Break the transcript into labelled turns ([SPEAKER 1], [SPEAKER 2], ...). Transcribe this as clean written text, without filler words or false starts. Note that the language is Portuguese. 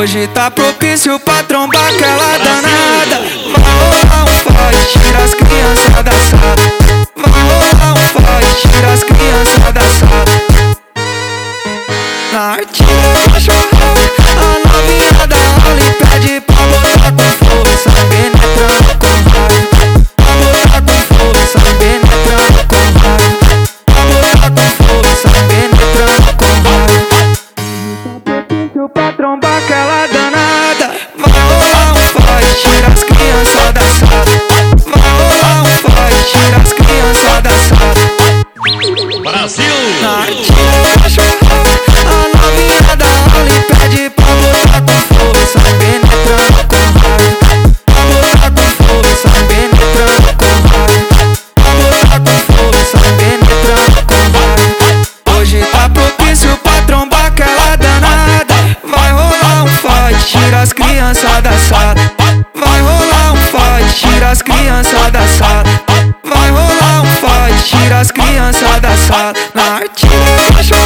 [SPEAKER 1] Hoje tá propício pra trombar aquela danada. Vai rolar um fight, tira as crianças da sala. Vai rolar um fight, tira as crianças da sala. Na artilha cachorrada, a novinha da aula e pede pra botar com força, penetrando com raiva. Pra botar com força, penetrando com raiva. Pra botar com força, penetrando com raiva. Pra trombar aquela danada. Vai rolar um fight, tira as crianças da sala. Vai rolar um fight, tira as crianças da sala.
[SPEAKER 2] Brasil!
[SPEAKER 1] Na artilha cachorrada, a novinha da aula e pede pra botar com força, penetrando com raiva. Pra botar com força, penetrando com raiva. Pra botar com força, penetrando com raiva. Hoje tá propício pra trombar aquela danada. Vai rolar um fight, tira as crianças da sala. Vai rolar um fight, tira as crianças da sala. Vai rolar um fight, tira as crianças da sala. Na artilha cachorrada.